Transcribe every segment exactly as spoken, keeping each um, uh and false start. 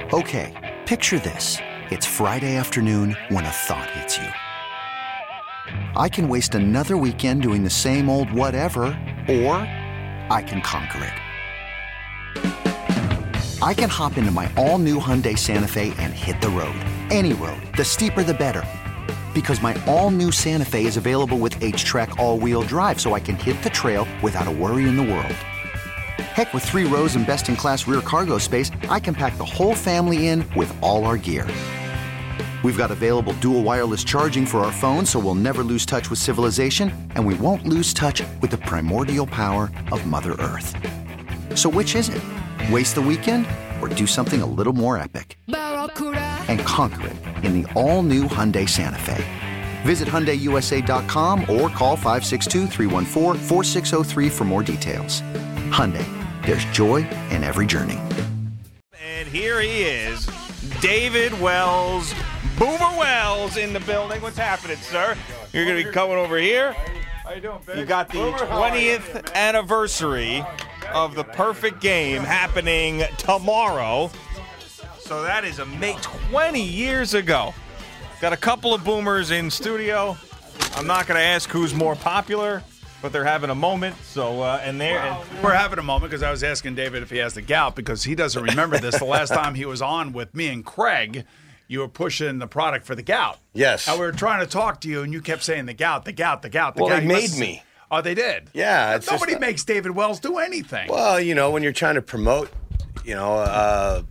Okay, picture this. It's Friday afternoon when a thought hits you. I can waste another weekend doing the same old whatever, or I can conquer it. I can hop into my all-new Hyundai Santa Fe and hit the road. Any road. The steeper, the better. Because my all-new Santa Fe is available with H-Track all-wheel drive, so I can hit the trail without a worry in the world. Heck, with three rows and best-in-class rear cargo space, I can pack the whole family in with all our gear. We've got available dual wireless charging for our phones, so we'll never lose touch with civilization, and we won't lose touch with the primordial power of Mother Earth. So which is it? Waste the weekend or do something a little more epic? And conquer it in the all-new Hyundai Santa Fe. Visit Hyundai U S A dot com or call five six two, three one four, four six zero three for more details. Hyundai, there's joy in every journey. And here he is, David Wells, Boomer Wells in the building. What's happening, sir? You're going to be coming over here. How you doing, Big? You got the twentieth anniversary of the perfect game happening tomorrow. So that is a May twenty years ago. Got a couple of boomers in studio. I'm not going to ask who's more popular, but they're having a moment. So uh, and they're Well, we're having a moment because I was asking David if he has the gout because he doesn't remember this. The last time he was on with me and Craig, you were pushing the product for the gout. Yes. And we were trying to talk to you, and you kept saying the gout, the gout, the gout, the Well, gout. they You made must- me. Oh, they did? Yeah. It's Nobody just, makes David Wells do anything. Well, you know, when you're trying to promote, you know, uh,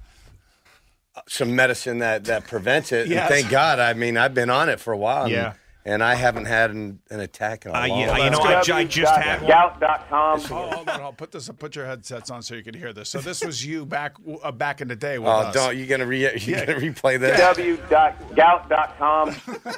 some medicine that, that prevents it. Yes. And thank God. I mean, I've been on it for a while. And, Yeah. and I haven't had an, an attack in a Uh, long yeah, time. you know, I, ju- I just had one. Gout dot com. Oh, hold on, hold on. Put this, put your headsets on so you can hear this. So this was you back uh, back in the day with Oh, us. don't. You're going to re- you're Yeah. gonna replay this? w dot gout dot com.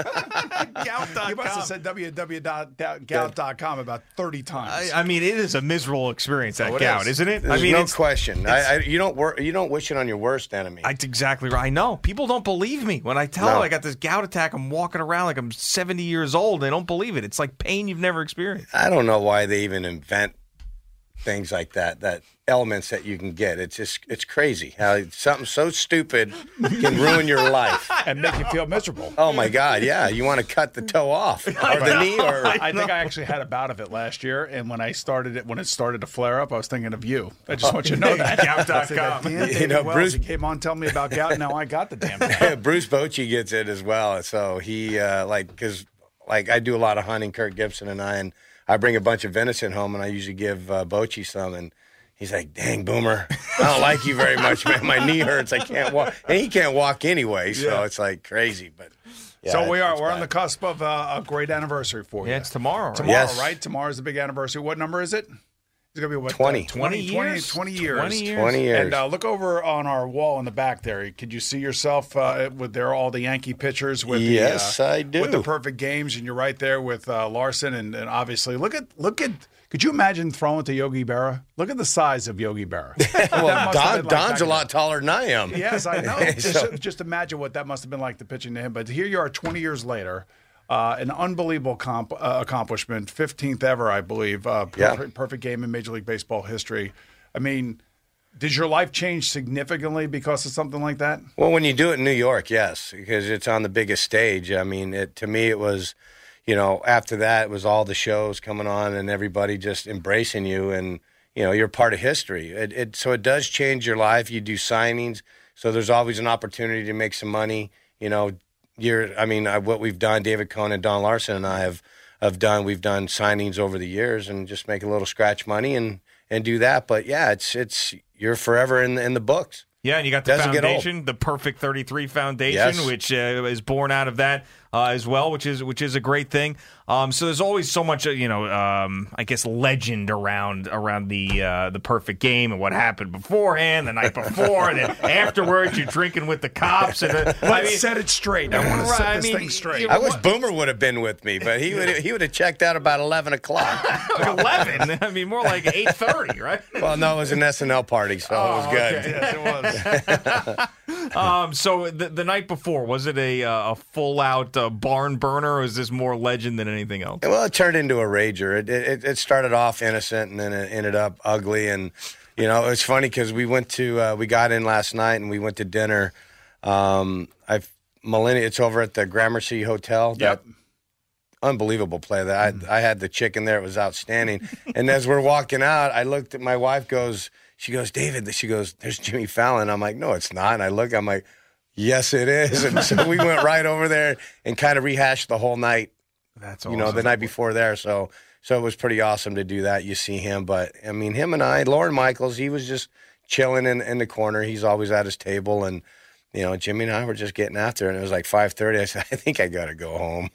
gout dot com. You must have said w w w dot gout dot com about thirty times. I, I mean, it is a miserable experience, that Oh, it gout, is. isn't it? There's I mean, no it's, question. I, I, you don't wor- You don't wish it on your worst enemy. That's exactly right. I know. People don't believe me. When I tell No. them I got this gout attack, I'm walking around like I'm seventy years old. They don't believe it. It's like pain you've never experienced. I don't know why they even invent things like that, that elements that you can get. It's just, it's crazy how something so stupid can ruin your life. and make you feel miserable. Oh, my God, yeah. You want to cut the toe off or the knee or... I think I actually had a bout of it last year, and when I started it, when it started to flare up, I was thinking of you. I just want you to know that. gout dot com. Damn, David You know, Wells, Bruce- he came on telling me about gout. Now I got the damn thing. Bruce Bochy gets it as well. So he, uh, like, because, like, I do a lot of hunting, Kirk Gibson and I, and I bring a bunch of venison home, and I usually give uh, Bochy some, and he's like, dang, Boomer, I don't like you very much, man. My knee hurts. I can't walk. And he can't walk anyway, so Yeah. it's like crazy. But yeah, so we it's- are. it's We're on bad. the cusp of uh, a great anniversary for you. Yeah, it's tomorrow. Right? Tomorrow, Yes. right? Tomorrow's the big anniversary. What number is it? It's going to be what? twenty. Uh, twenty, twenty years? twenty years. twenty years. twenty years. And uh, look over on our wall in the back there. Could you see yourself uh, with there all the Yankee pitchers with Yes, the, uh, I do. with the perfect games, and you're right there with uh, Larson, and, and obviously look at look at. Could you imagine throwing to Yogi Berra? Look at the size of Yogi Berra. That well, must have Don, been like Don's back a in lot taller than I am. the- Yes, I know. So- just, just imagine what that must have been like to pitching to him. But here you are, twenty years later. Uh, an unbelievable comp, uh, accomplishment, fifteenth ever, I believe. Uh, Yeah. perfect, perfect game in Major League Baseball history. I mean, did your life change significantly because of something like that? Well, when you do it in New York, yes, because it's on the biggest stage. I mean, it, to me, it was, you know, after that, it was all the shows coming on and everybody just embracing you, and you know, you're part of history. It, it so it does change your life. You do signings, so there's always an opportunity to make some money. You know, you're, I mean, I, what we've done, David Cohn and Don Larson and I have have done. We've done signings over the years and just make a little scratch money and and do that. But yeah, it's it's you're forever in the, in the books. Yeah, and you got the Doesn't get old. foundation, the Perfect thirty-three Foundation, Yes. which uh, is born out of that uh, as well, which is which is a great thing. Um, so there's always so much, uh, you know, um, I guess legend around around the uh, the perfect game and what happened beforehand, the night before, and then afterwards you're drinking with the cops. And uh, I Let's mean, set it straight. I want to Right, set I this mean, thing straight. you- I wish Boomer would have been with me, but he would he would have checked out about eleven o'clock. like eleven. I mean, more like eight thirty, right? Well, no, it was an S N L party, so it was good. Okay, yes, it was. um, so the, the night before, was it a uh, a full out uh, barn burner, or is this more legend than anything else? Well, it turned into a rager. It, it it started off innocent, and then it ended up ugly. And You know, it's funny because we went to uh, we got in last night and we went to dinner. Um, I've Millennium. It's over at the Gramercy Hotel. Yep. That unbelievable play. That I, I had the chicken there. It was outstanding. And as we're walking out, I looked at my wife. Goes, she goes, David. She goes, there's Jimmy Fallon. I'm like, no, it's not. And I look. I'm like, yes, it is. And so we went right over there and kind of rehashed the whole night. That's you awesome. know, the night before there. So. So it was pretty awesome to do that. You see him, but I mean, him and I, Lauren Michaels, he was just chilling in, in the corner. He's always at his table, and you know, Jimmy and I were just getting after it. And it was like five thirty. I said, I think I got to go home.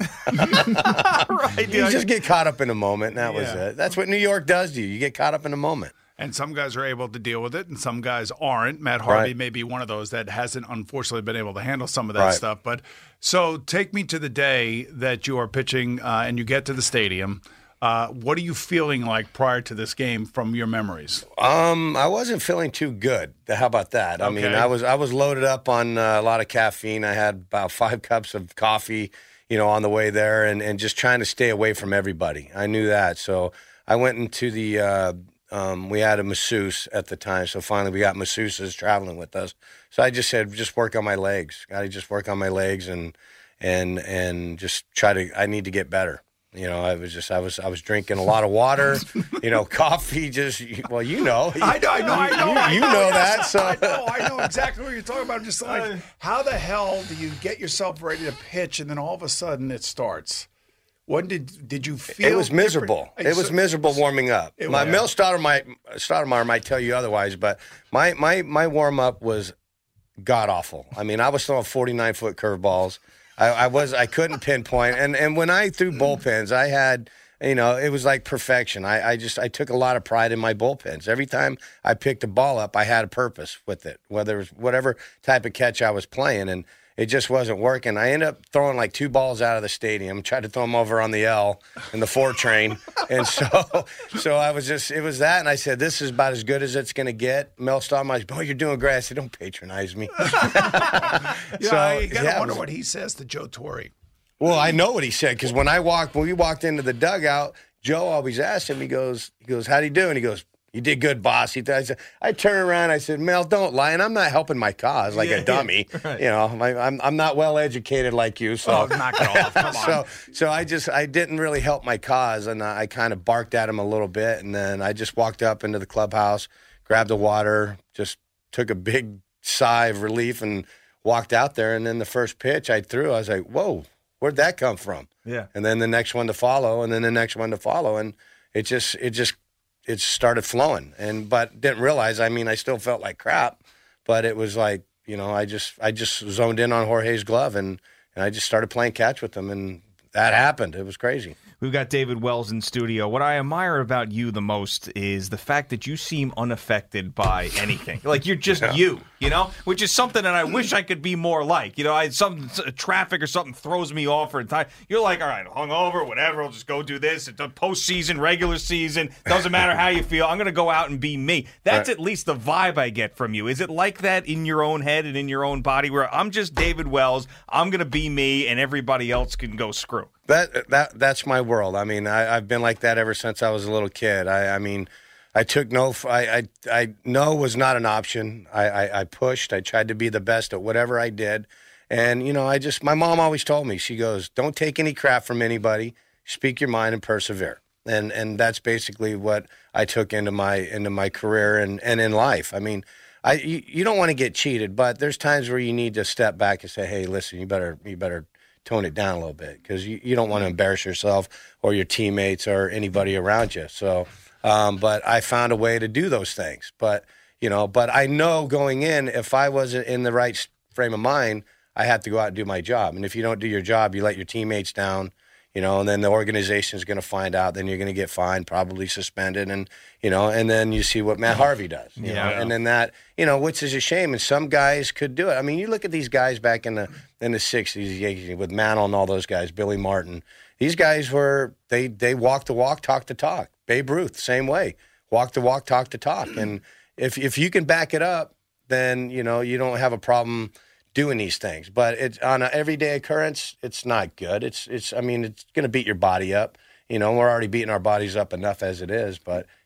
Right, You just get caught up in the moment, and that was Yeah. it. That's what New York does to you. You get caught up in the moment. And some guys are able to deal with it, and some guys aren't. Matt Harvey Right. may be one of those that hasn't, unfortunately, been able to handle some of that Right. stuff. But so take me to the day that you are pitching uh, and you get to the stadium. Uh, what are you feeling like prior to this game from your memories? Um, I wasn't feeling too good. How about that? I mean, Okay. I was I was loaded up on uh, a lot of caffeine. I had about five cups of coffee, you know, on the way there, and, and just trying to stay away from everybody. I knew that, so I went into the. Uh, um, we had a masseuse at the time, so finally we got masseuses traveling with us. So I just said, just work on my legs. Got to just work on my legs and and and just try to. I need to get better. You know, I was just, I was, I was drinking a lot of water, you know, coffee. Just, well, you know, I know, I know, I know. You, I you know, know yes. that. So I know, I know exactly what you're talking about. I'm just like, how the hell do you get yourself ready to pitch, and then all of a sudden it starts? When did did you feel? it was miserable. different? It was So- miserable warming up. It My was. Mel Stoudemire might, Stoudemire might tell you otherwise, but my my my warm up was god awful. I mean, I was throwing forty-nine foot curveballs. I, I was I couldn't pinpoint, and and when I threw bullpens, I had. You know, it was like perfection. I, I just I took a lot of pride in my bullpens. Every time I picked a ball up, I had a purpose with it, whether it was whatever type of catch I was playing, and it just wasn't working. I ended up throwing like two balls out of the stadium, tried to throw them over on the L in the four train, and so so I was just it was that, and I said, this is about as good as it's going to get. Mel Stoudemire, boy, you're doing great. I said, don't patronize me. Yeah, So, you got to yeah, it wonder was- what he says to Joe Torre. Well, I know what he said because when I walked, when we walked into the dugout, Joe always asked him. He goes, he goes, "How'd he do?" And he goes, "You did good, boss." He, I said, I turn around, I said, "Mel, don't lie." And I'm not helping my cause like Yeah, a dummy. yeah, right. You know, my, I'm I'm not well educated like you, so Oh, knock it off. Come on. so so I just I didn't really help my cause, and I, I kind of barked at him a little bit, and then I just walked up into the clubhouse, grabbed the water, just took a big sigh of relief, and walked out there. And then the first pitch I threw, I was like, "Whoa, where'd that come from?" Yeah. And then the next one to follow, and then the next one to follow, and it just it just it started flowing. And but didn't realize. I mean, I still felt like crap, but it was like, you know, I just I just zoned in on Jorge's glove, and and I just started playing catch with him, and that happened. It was crazy. We've got David Wells in studio. What I admire about you the most is the fact that you seem unaffected by anything. Like you're just you, you know, which is something that I wish I could be more like. You know, I some traffic or something throws me off for a time. You're like, all right, hungover, whatever. I'll just go do this. It's a postseason, regular season. Doesn't matter how you feel. I'm going to go out and be me. That's Right. at least the vibe I get from you. Is it like that in your own head and in your own body, where I'm just David Wells, I'm going to be me, and everybody else can go screw? That that that's my world. I mean, I, I've been like that ever since I was a little kid. I, I mean, I took no. I I, I no was not an option. I, I I pushed. I tried to be the best at whatever I did, and you know, I just. My mom always told me. She goes, "Don't take any crap from anybody. Speak your mind and persevere." And and that's basically what I took into my into my career and, and in life. I mean, I you, you don't want to get cheated, but there's times where you need to step back and say, "Hey, listen, you better you better." tone it down a little bit because you, you don't want to embarrass yourself or your teammates or anybody around you. So, um, but I found a way to do those things. But, you know, but I know going in, if I wasn't in the right frame of mind, I have to go out and do my job. And if you don't do your job, you let your teammates down, you know, and then the organization is going to find out, then you're going to get fined, probably suspended. And, you know, and then you see what Matt Harvey does, you Yeah. know, and then that, you know, which is a shame. And some guys could do it. I mean, you look at these guys back in the, in the sixties with Mantle and all those guys, Billy Martin, these guys were, they, they walk the walk, talk the talk. Babe Ruth, same way, walk the walk, talk the talk. And if, if you can back it up, then, you know, you don't have a problem doing these things. But it's on an everyday occurrence, it's not good. It's, it's, I mean, it's going to beat your body up. You know, we're already beating our bodies up enough as it is, but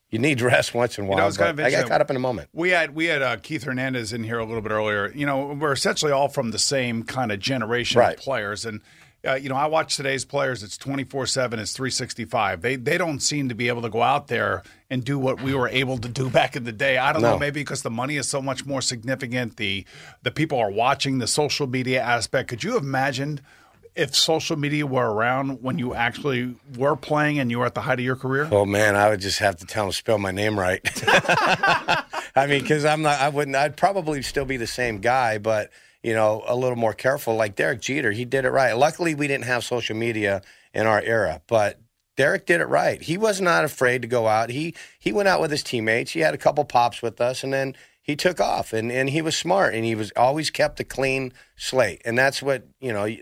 you need rest once in a while. You know, it's kind but of I got caught up in a moment. We had we had uh, Keith Hernandez in here a little bit earlier. You know, we're essentially all from the same kind of generation Right. of players, and uh, you know, I watch today's players. It's twenty-four seven. It's three sixty-five. They they don't seem to be able to go out there and do what we were able to do back in the day. I don't No. know, maybe because the money is so much more significant. The the people are watching, the social media aspect. Could you have imagined if social media were around when you actually were playing and you were at the height of your career? Oh man, I would just have to tell him to spell my name right. I mean, because I'm not. I wouldn't. I'd probably still be the same guy, but you know, a little more careful. Like Derek Jeter, he did it right. Luckily, we didn't have social media in our era, but Derek did it right. He was not afraid to go out. He he went out with his teammates. He had a couple pops with us, and then he took off. And and he was smart, and he was always kept a clean slate. And that's what, you know.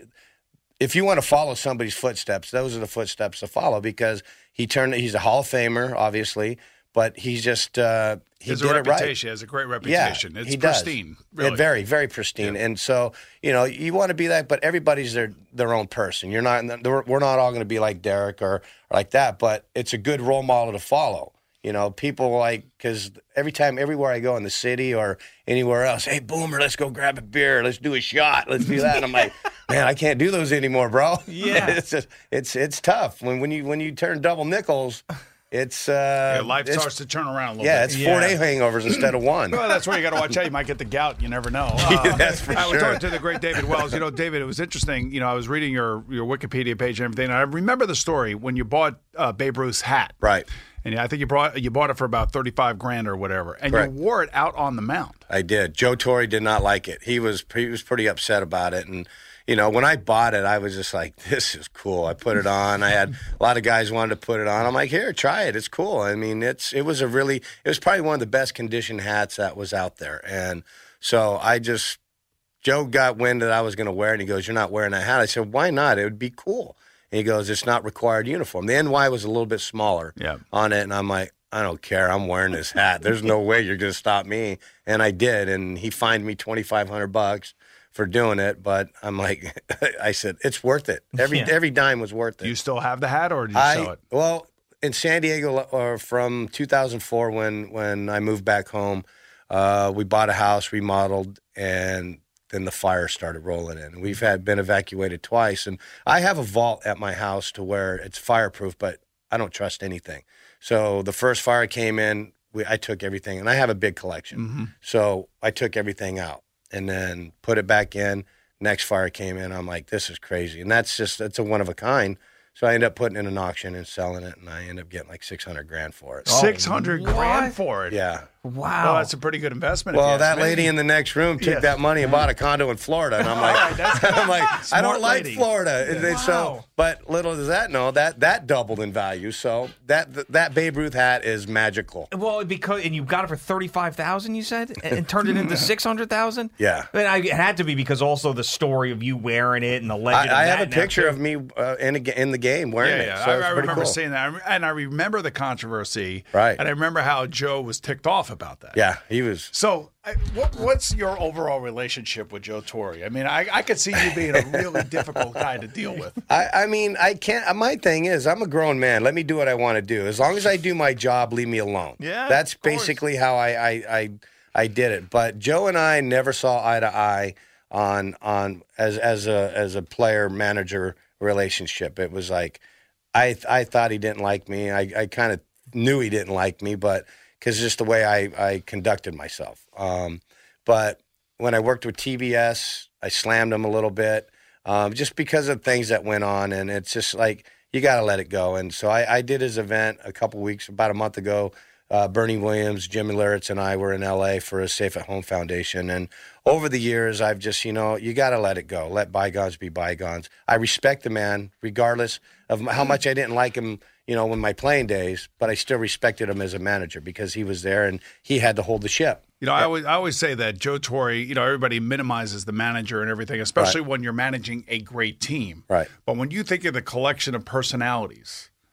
If you want to follow somebody's footsteps, those are the footsteps to follow, because he turned. He's a Hall of Famer, obviously, but he's just uh, he His did it right. reputation has a great reputation. Yeah, it's he does. pristine. Yeah, Really. very, very pristine. Yeah. And so, you know, you want to be that, but everybody's their their own person. You're not. We're not all going to be like Derek or, or like that, but it's a good role model to follow. You know, people like, because every time, everywhere I go in the city or anywhere else, hey, Boomer, let's go grab a beer. Let's do a shot. Let's do that. And I'm like, man, I can't do those anymore, bro. Yeah. it's just, it's it's tough. When when you when you turn double nickels, it's uh, Yeah, life it's, starts to turn around a little yeah, bit. it's four day hangovers instead of one. Well, that's where you got to watch out. You might get the gout. You never know. Uh, That's for I was sure. talking to the great David Wells. You know, David, it was interesting. You know, I was reading your, your Wikipedia page and everything. And I remember the story when you bought uh, Babe Ruth's hat. Right. And I think you brought you bought it for about thirty-five grand or whatever. And Correct. you wore it out on the mound. I did. Joe Torre did not like it. He was he was pretty upset about it. And you know, when I bought it, I was just like, "This is cool." I put it on. I had a lot of guys wanted to put it on. I'm like, "Here, try it. It's cool." I mean, it's it was a really it was probably one of the best conditioned hats that was out there. And so I just Joe got wind that I was going to wear it, and he goes, "You're not wearing that hat." I said, "Why not? It would be cool." And he goes, "It's not required uniform." The N Y was a little bit smaller Yeah. on it, and I'm like, I don't care. I'm wearing this hat. There's no way you're going to stop me. And I did, and he fined me twenty-five hundred bucks for doing it. But I'm like, I said, it's worth it. Every Yeah. every dime was worth it. Do you still have the hat or did you I, sell it? Well, in San Diego, or from two thousand four when when I moved back home, uh, we bought a house, remodeled, and then the fire started rolling in. We've had been evacuated twice, and I have a vault at my house to where it's fireproof, but I don't trust anything. So the first fire came in, we, I took everything, and I have a big collection. Mm-hmm. So I took everything out and then put it back in. Next fire came in, I'm like, this is crazy. And that's just, it's a one of a kind. So I ended up putting it in an auction and selling it, and I ended up getting like six hundred grand for it. Six hundred what? grand for it. Yeah. Wow. Well, that's a pretty good investment. if you Well, ask that me. lady in the next room took Yeah. that money and bought a condo in Florida, and I'm like, All right, that's good. I'm like, I Smart don't like lady. Florida. And then So, Wow. but little does that know that that doubled in value. So that that Babe Ruth hat is magical. Well, because and you got it for thirty-five thousand, you said, and, and turned it into six hundred thousand. Yeah. I mean, I, it had to be because also the story of you wearing it and the I, legend. I of have that a now, picture too. of me uh, in a, ga- in the game wearing Yeah, it. yeah. So I, it's I pretty remember cool. seeing that, and I remember the controversy. Right. And I remember how Joe was ticked off about that. Yeah, he was. So, I, what, what's your overall relationship with Joe Torre? I mean, I, I could see you being a really difficult guy to deal with. I, I mean, I can't. My thing is, I'm a grown man. Let me do what I want to do. As long as I do my job, leave me alone. Yeah, that's of course. basically how I, I, I, I did it. But Joe and I never saw eye to eye on on as as a as a player manager relationship. It was like I I thought he didn't like me. I, I kind of knew he didn't like me, but because just the way I, I conducted myself. Um, but when I worked with T B S, I slammed him a little bit. Um, just because of things that went on, and it's just like you got to let it go. And so I, I did his event a couple weeks, about a month ago. Uh, Bernie Williams, Jimmy Lurritz, and I were in L A for a Safe at Home Foundation. And over the years, I've just, you know, you got to let it go. Let bygones be bygones. I respect the man, regardless of how much I didn't like him, you know, in my playing days, but I still respected him as a manager because he was there and he had to hold the ship. You know, I always, I always say that Joe Torre, you know, everybody minimizes the manager and everything, especially Right. when you're managing a great team. Right. But when you think of the collection of personalities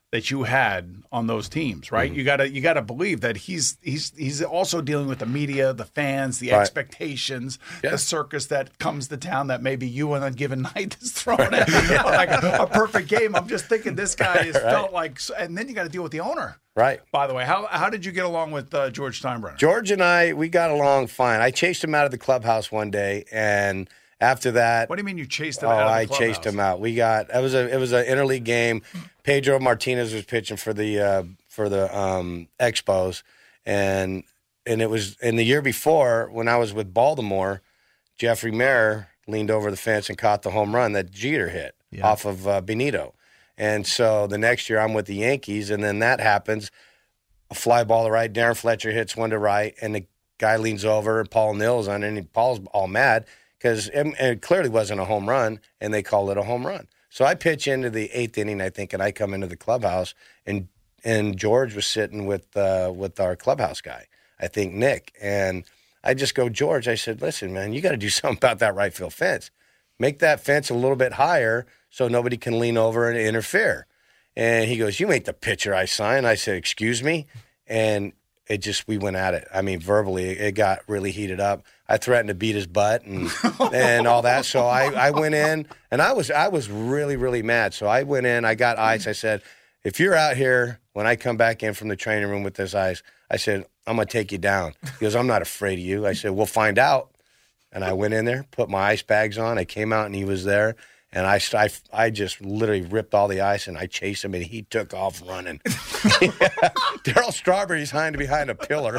that you had on those teams, right? Mm-hmm. You gotta you gotta believe that he's he's he's also dealing with the media, the fans, the Right. expectations, Yeah. the circus that comes to town that maybe you on a given night is thrown at like a, a perfect game. I'm just thinking this guy has Right. felt like, and then you got to deal with the owner. Right. By the way, how how did you get along with uh, George Steinbrenner? George and I, we got along fine. I chased him out of the clubhouse one day, and after that, What do you mean you chased him oh, out of the I clubhouse? chased him out. We got it was a it was an interleague game. Pedro Martinez was pitching for the uh, for the um, Expos, and and it was in the year before when I was with Baltimore, Jeffrey Mayer leaned over the fence and caught the home run that Jeter hit off of uh, Benito. And so the next year I'm with the Yankees, and then that happens. A fly ball to right, Darren Fletcher hits one to right, and the guy leans over, and Paul Nils on it, and Paul's all mad because it, it clearly wasn't a home run, and they call it a home run. So I pitch into the eighth inning, I think, and I come into the clubhouse, and and George was sitting with uh, with our clubhouse guy, I think Nick, and I just go, George, I said, listen, man, you got to do something about that right field fence. Make that fence a little bit higher so nobody can lean over and interfere. And he goes, you ain't the pitcher I signed. I said, excuse me? And it just, we went at it. I mean, verbally, it got really heated up. I threatened to beat his butt and and all that. So I, I went in, and I was I was really, really mad. So I went in, I got ice. I said, if you're out here, when I come back in from the training room with this ice, I said, I'm going to take you down. He goes, I'm not afraid of you. I said, we'll find out. And I went in there, put my ice bags on. I came out, and he was there. And I, I, I just literally ripped all the ice, and I chased him, and he took off running. Darryl Strawberry's hiding behind a pillar.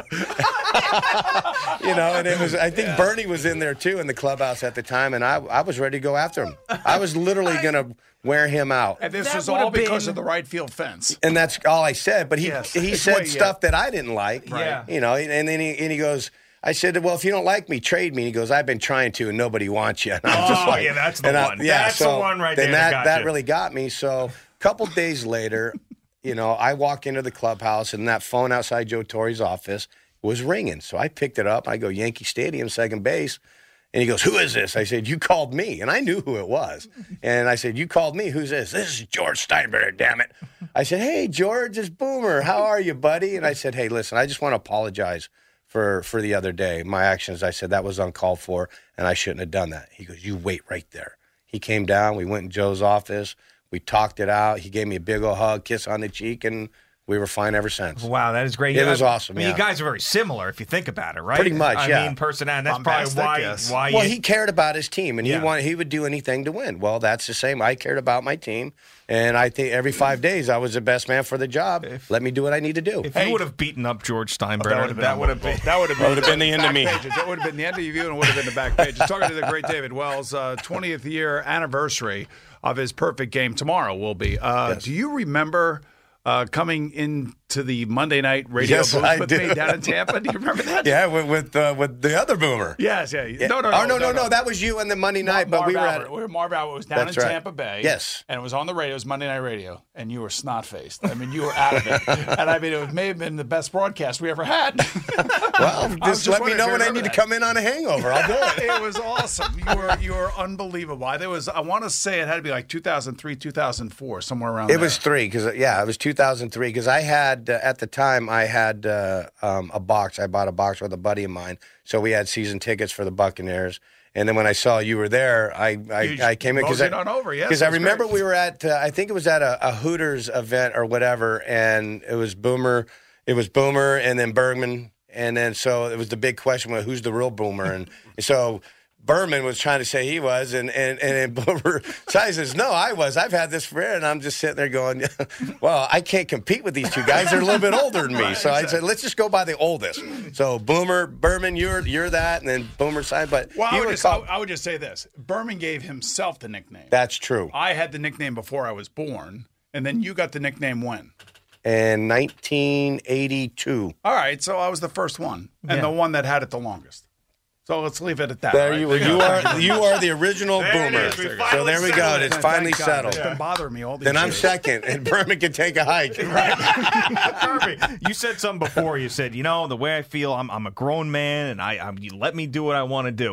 You know, and it was, I think yeah. Bernie was in there, too, in the clubhouse at the time, and I, I was ready to go after him. I was literally going to wear him out. And this That was all would've because been- of the right field fence. And that's all I said. But he, Yes. he It's said what- yeah. stuff that I didn't like. Right. You know, and then he, and he goes, I said, well, if you don't like me, trade me. He goes, I've been trying to, and nobody wants you. And I'm Oh, just like, yeah, that's the and I- one. yeah, That's so the one right then there that That, got that you. really got me. So a couple days later, you know, I walk into the clubhouse, and that phone outside Joe Torre's office was ringing. So I picked it up. I go, Yankee Stadium, second base. And he goes, who is this? I said, you called me. And I knew who it was. And I said, you called me. Who's this? This is George Steinbrenner, damn it. I said, hey, George, it's Boomer. How are you, buddy? And I said, hey, listen, I just want to apologize for, for the other day. My actions, I said, that was uncalled for, and I shouldn't have done that. He goes, you wait right there. He came down. We went in Joe's office. We talked it out. He gave me a big old hug, kiss on the cheek, and we were fine ever since. Wow, that is great. It You- was awesome, I mean, yeah. you guys are very similar if you think about it, right? Pretty much, I yeah. mean, personality. That's Bombastic, probably why. yes. why Well, you, he cared about his team, and Yeah. he wanted, he would do anything to win. Well, that's the same. I cared about my team, and I think every five days I was the best man for the job. If- Let me do what I need to do. if Hey. you would have beaten up George That Steinbrenner, would have been that would have been. That would have been, Would've been the end of back me. Pages. That would have been the end of you, and it would have been the back pages. Talking to the great David Wells, uh, twentieth year anniversary of his perfect game tomorrow will be. Uh, Yes. Do you remember uh, coming into the Monday night radio Yes, booth I with do. me down in Tampa? Do you remember that? Yeah, with with, uh, with the other Boomer. Yes, yeah. Yeah. No, no, no, Oh, no, no, no. That was you and the Monday night, but Marv we were Albert. at We were Marv Albert. It was down That's in right. Tampa Bay. Yes. And it was on the radio. It was Monday Night Radio. And you were snot faced. I mean, you were out of it. And I mean, it may have been the best broadcast we ever had. Well, was just just let me wondering know if you when I remember need to that. come in on a hangover. I'll do it. It was awesome. You were you were unbelievable. I there was I want to say it had to be like two thousand three, two thousand four, somewhere around It there. was three because yeah, it was two thousand three because I had uh, at the time I had uh, um, a box. I bought a box with a buddy of mine, so we had season tickets for the Buccaneers. And then when I saw you were there, I I, You I came in because moseyed on over, yes, because I that's remember great. we were at uh, I think it was at a, a Hooters event or whatever, and it was Boomer, it was Boomer, and then Bergman, and then so it was the big question: well, who's the real Boomer? And so. Berman was trying to say he was, and and and Boomer Shy says, "No, I was. I've had this for," and I'm just sitting there going, "Well, I can't compete with these two guys. They're a little bit older than me." Right, so exactly. I said, "Let's just go by the oldest." So Boomer Berman, you're you're that, and then Boomer Shy. But Well, I you would, were just, called- I, I would just say this. Berman gave himself the nickname. That's true. I had the nickname before I was born, and then you got the nickname when? In nineteen eighty-two. All right, so I was the first one, and Yeah. the one that had it the longest. So let's leave it at that. There right? you you are you are the original There it Boomer. is. We So finally there we go. settled it. It's Thank finally God. settled. It's been bothering me all these Then I'm years. second, and Berman can take a hike. Perfect. You said something before. You said, you know, the way I feel, I'm I'm a grown man, and I I'm, you let me do what I want to do.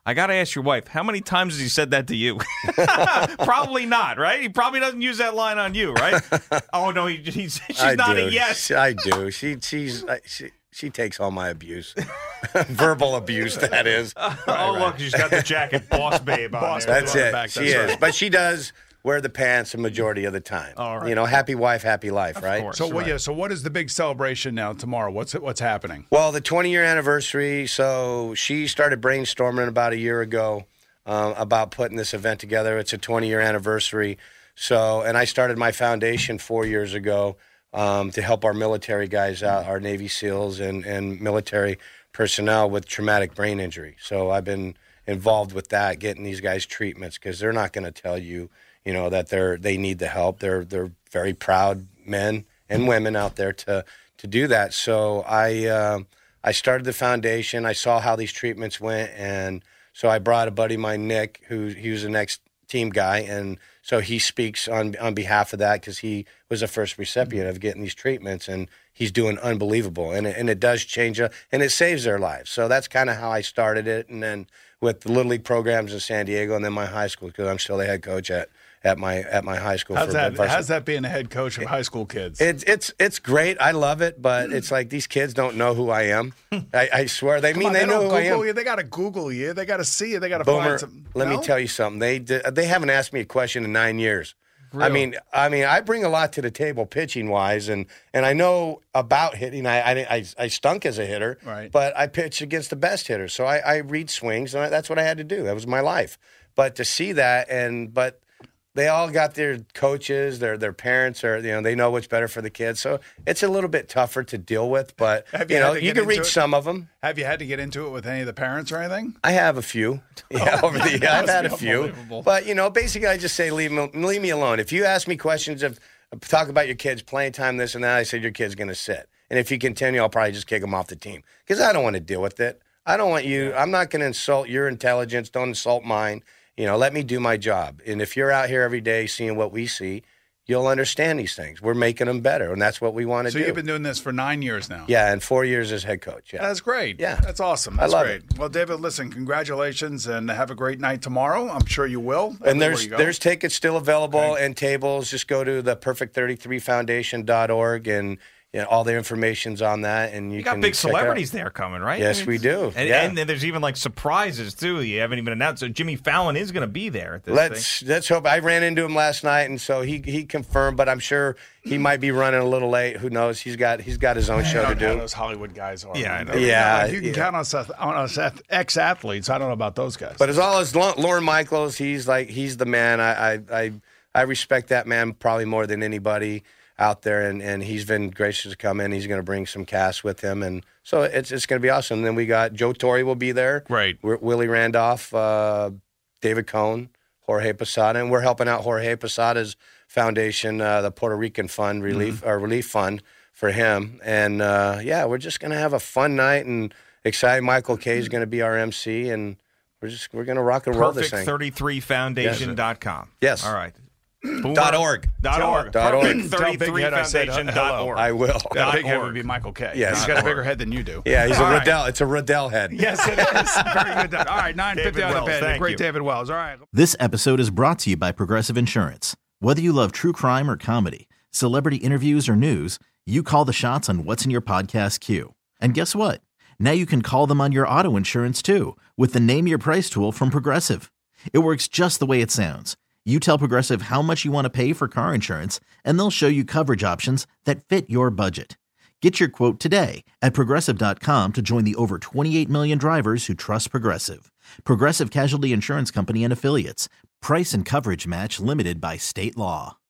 I got to ask your wife, how many times has he said that to you? Probably not, right? He probably doesn't use that line on you, right? Oh, no, he, he's, she's I not do. a yes. I do. She she's I, she she takes all my abuse, verbal abuse. That is. Oh, right. Look, she's got the jacket, boss babe on Boss there. babe. That's on the it. back, She that's is, right. but she does wear the pants the majority of the time. All right. You know, happy wife, happy life, right? course. So what? Right. Yeah. So what is the big celebration now tomorrow? What's what's happening? Well, the twenty-year anniversary. So she started brainstorming about a year ago um, about putting this event together. It's a twenty-year anniversary. So, and I started my foundation four years ago um, to help our military guys out, our Navy SEALs and, and military personnel with traumatic brain injury. So I've been involved with that, getting these guys treatments because they're not going to tell you, you know, that they're they need the help. They're they're very proud men and women out there to to do that. So I uh, I started the foundation. I saw how these treatments went, and so I brought a buddy of mine, Nick, who he was the next team guy, and so he speaks on on behalf of that because he was the first recipient of getting these treatments, and he's doing unbelievable, and it, and it does change, uh, and it saves their lives. So that's kind of how I started it, and then with the Little League programs in San Diego, and then my high school because I'm still the head coach at. At my at my high school. How's for that? varsity. How's that being a head coach of high school kids? It's it's it's great. I love it, but it's like these kids don't know who I am. I, I swear they Come mean on, they, they know don't who I Google am. you. They got to Google you. They got to see you. They got to Boomer, find some. let No? me tell you something. They did- they haven't asked me a question in nine years. I Really? mean, I mean, I bring a lot to the table pitching wise, and and I know about hitting. I I, I, I stunk as a hitter, Right. but I pitched against the best hitters, so I, I read swings, and I, that's what I had to do. That was my life. But to see that, and but. They all got their coaches, their their parents, or you know they know what's better for the kids. So it's a little bit tougher to deal with, but Have you, you know had to you get can into reach it? some of them. Have you had to get into it with any of the parents or anything? I have a few. Yeah, over the I've must had a be few. unbelievable. But you know, basically, I just say leave me leave me alone. If you ask me questions of talk about your kids playing time, this and that, I said your kid's going to sit. And if you continue, I'll probably just kick him off the team because I don't want to deal with it. I don't want you. I'm not going to insult your intelligence. Don't insult mine. You know, let me do my job. And if you're out here every day seeing what we see, you'll understand these things. We're making them better, and that's what we want to So do. you've been doing this for nine years now. yeah, and four years as head coach. Yeah. That's great. Yeah. That's awesome. I That's love great. Well, David, listen, congratulations and have a great night tomorrow. I'm sure you will. And everywhere there's you go. there's tickets still available Okay. and tables. Just go to the perfect thirty-three foundation dot org and you know, all the information's on that. And you, You got can big check it out. celebrities there coming, right? Yes, we do. And, Yeah. and then there's even like surprises too. You haven't even announced. So Jimmy Fallon is going to be there at this Let's thing. let's hope. I ran into him last night, and so he he confirmed. But I'm sure he might be running a little late. Who knows? He's got he's got his own You show know to how do. those Hollywood guys are. Yeah, I know. Yeah, You can yeah. count on us, on us ex athletes. I don't know about those guys. But as well as Lau- Lauren Michaels, he's like he's the man. I I I, I respect that man probably more than anybody out there, and, and he's been gracious to come in. He's going to bring some cast with him, and so it's it's going to be awesome. And then we got Joe Torre will be there. Great. We're, Willie Randolph, uh, David Cohn, Jorge Posada, and we're helping out Jorge Posada's foundation, uh, the Puerto Rican Fund Relief Mm-hmm. or Relief Fund for him. And uh, yeah, we're just going to have a fun night and excited. Michael Kay is going to be our M C, and we're just we're going to rock and roll this perfect thing. thirty-three foundation dot com. Yes. All right. Dot org. Dot org. Dot org. perfect Tell Big thirty-three Head I said foundation hello. dot org. I will. That Dot big head org. would be Michael Kay. Yes. He's got a bigger head than you do. Yeah, he's a All right. Riddell. It's a Riddell head. Yes, it is. Very good. All right, nine fifty David on the Wells, bed. The thank great you. David Wells. All right. This episode is brought to you by Progressive Insurance. Whether you love true crime or comedy, celebrity interviews or news, you call the shots on what's in your podcast queue. And guess what? Now you can call them on your auto insurance too with the Name Your Price tool from Progressive. It works just the way it sounds. You tell Progressive how much you want to pay for car insurance, and they'll show you coverage options that fit your budget. Get your quote today at Progressive dot com to join the over twenty-eight million drivers who trust Progressive. Progressive Casualty Insurance Company and Affiliates. Price and coverage match limited by state law.